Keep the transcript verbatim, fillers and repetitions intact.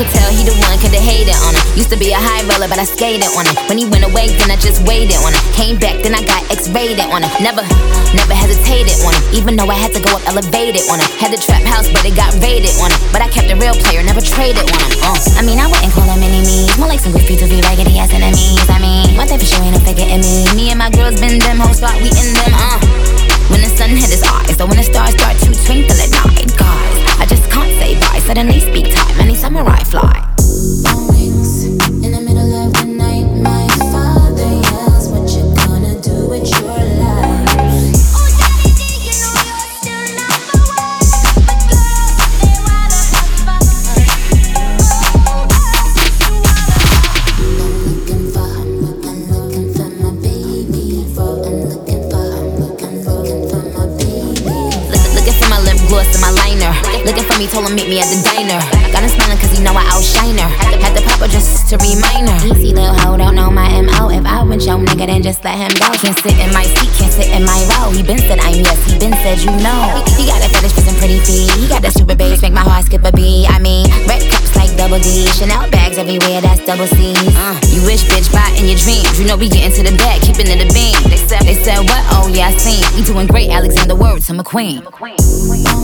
could tell he the one, coulda hated on him. Used to be a high roller, but I skated on him. When he went away, then I just waited on him. Came back, then I got X-rated on him. Never, never hesitated on him. Even though I had to go up elevated on him. Had the trap house, but it got raided on him. But I kept a real player, never traded on him. Uh. I mean, I wouldn't call them enemies. More like some goofy to be raggedy ass enemies. I mean, one thing for sure ain't no figure in me. Me and my girls been them hoes, spot we in them. Uh. When the sun hit his eyes, so when the stars start to twinkle at night, guys, I just can't say bye. Suddenly speak time, any samurai fly. Phone rings in the middle of the night. My father yells, "What you gonna do with your life?" Oh, daddy, you know you're still number one, but girls, they wanna have fun. I'm looking for, I'm looking for my baby. For I'm looking for, I'm looking for, looking for my baby. Look, looking for my lip gloss and my liner. Looking for me, told him meet me at the diner. Got him smiling cause he know I outshine her. Had to pop her just to remind her. Easy little hoe, don't know my M O. If I went your nigga, then just let him go. Can't sit in my seat, can't sit in my row. He been said I'm yes, he been said you know. He got a fetish for some pretty feet. He got the super bass, make my heart skip a beat. I mean, red cups like double D. Chanel bags everywhere, that's double C's. Uh, you wish, bitch, buy in your dreams. You know we get into the bag, keeping it a beam. They said, they said what? Oh yeah, I seen. We doing great, Alexander Word to McQueen.